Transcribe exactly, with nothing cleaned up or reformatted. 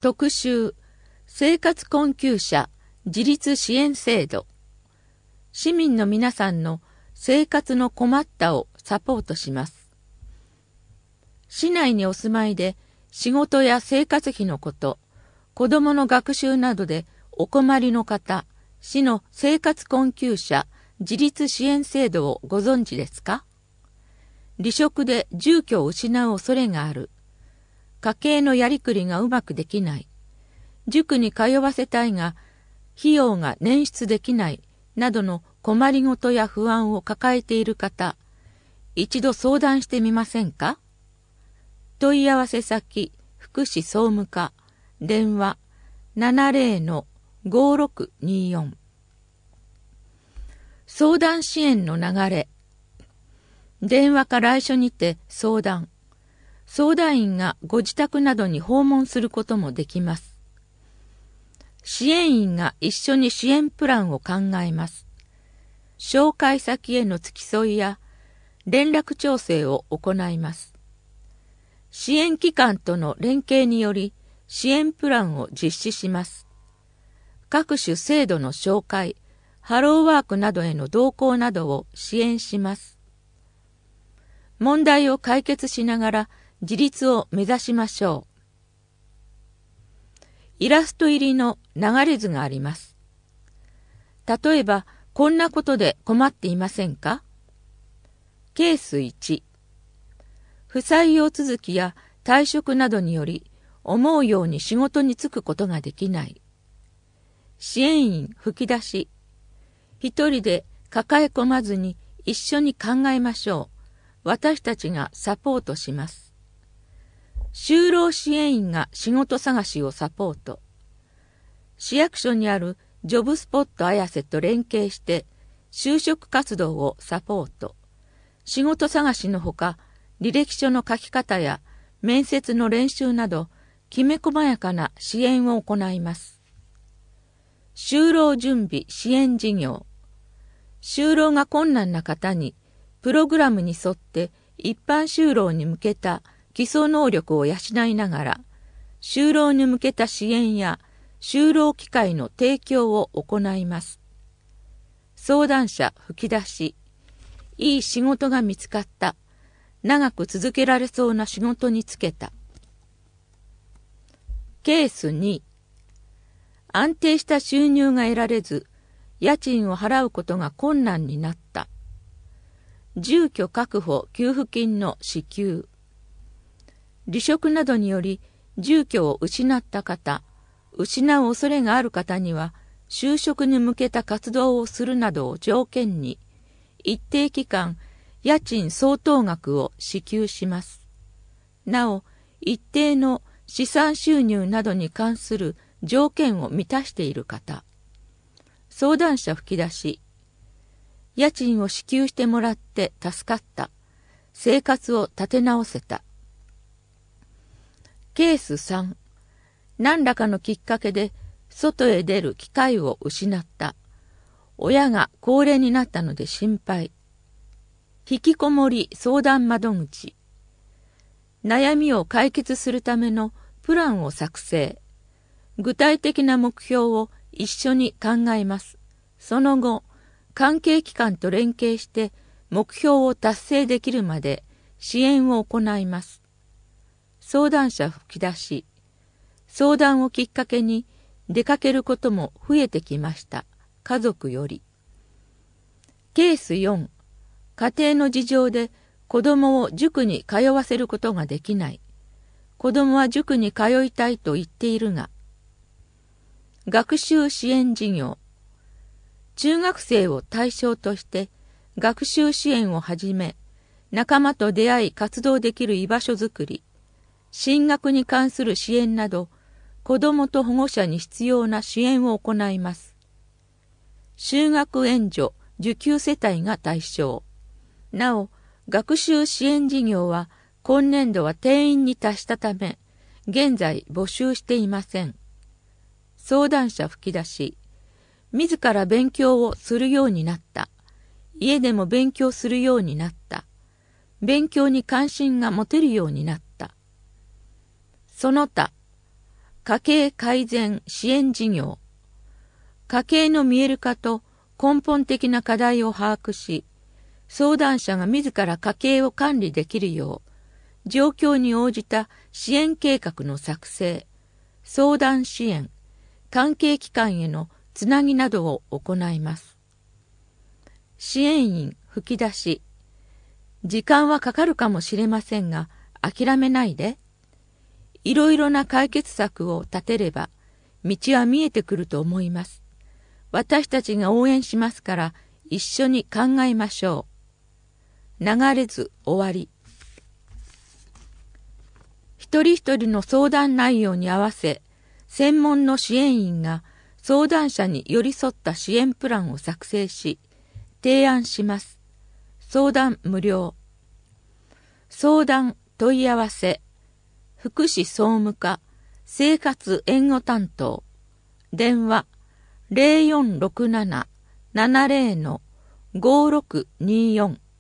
特集生活困窮者自立支援制度。市民の皆さんの生活の困ったをサポートします。市内にお住まいで仕事や生活費のこと、子どもの学習などでお困りの方、市の生活困窮者自立支援制度をご存知ですか？離職で住居を失う恐れがある。家計のやりくりがうまくできない。塾に通わせたいが、費用が捻出できない、などの困りごとや不安を抱えている方、一度相談してみませんか？問い合わせ先、福祉総務課、電話 ななゼロ の ごろくによん。相談支援の流れ。電話か来所にて相談。相談員がご自宅などに訪問することもできます。支援員が一緒に支援プランを考えます。紹介先への付き添いや連絡調整を行います。支援機関との連携により支援プランを実施します。各種制度の紹介、ハローワークなどへの同行などを支援します。問題を解決しながら自立を目指しましょう。イラスト入りの流れ図があります。例えば、こんなことで困っていませんか？ケースいち。不採用続きや退職などにより、思うように仕事に就くことができない。支援員吹き出し。一人で抱え込まずに一緒に考えましょう。私たちがサポートします。就労支援員が仕事探しをサポート。市役所にあるジョブスポット綾瀬と連携して就職活動をサポート。仕事探しのほか、履歴書の書き方や面接の練習など、きめ細やかな支援を行います。就労準備支援事業。就労が困難な方に、プログラムに沿って一般就労に向けた基礎能力を養いながら、就労に向けた支援や就労機会の提供を行います。相談者吹き出し。いい仕事が見つかった。長く続けられそうな仕事に就けた。ケースに。安定した収入が得られず、家賃を払うことが困難になった。住居確保給付金の支給。離職などにより住居を失った方、失う恐れがある方には、就職に向けた活動をするなどを条件に、一定期間、家賃相当額を支給します。なお、一定の資産収入などに関する条件を満たしている方。相談者吹き出し。家賃を支給してもらって助かった。生活を立て直せた。ケースさん。何らかのきっかけで外へ出る機会を失った。親が高齢になったので心配。引きこもり相談窓口。悩みを解決するためのプランを作成。具体的な目標を一緒に考えます。その後、関係機関と連携して目標を達成できるまで支援を行います。相談者吹き出し。相談をきっかけに出かけることも増えてきました。家族より。ケースよん。家庭の事情で子供を塾に通わせることができない。子供は塾に通いたいと言っているが。学習支援事業。中学生を対象として学習支援をはじめ、仲間と出会い活動できる居場所づくり、進学に関する支援など、子どもと保護者に必要な支援を行います。就学援助受給世帯が対象。なお、学習支援事業は今年度は定員に達したため、現在募集していません。相談者吹き出し。自ら勉強をするようになった。家でも勉強するようになった。勉強に関心が持てるようになった。その他、 家計改善支援事業。家計の見える化と根本的な課題を把握し、相談者が自ら家計を管理できるよう、状況に応じた支援計画の作成、相談支援、関係機関へのつなぎなどを行います。支援員吹き出し。時間はかかるかもしれませんが、諦めないで。いろいろな解決策を立てれば、道は見えてくると思います。私たちが応援しますから、一緒に考えましょう。流れず終わり。一人一人の相談内容に合わせ、専門の支援員が相談者に寄り添った支援プランを作成し、提案します。相談無料。相談問い合わせ。福祉総務課生活援護担当。電話 ゼロよんろくなな ななゼロ のごろくによん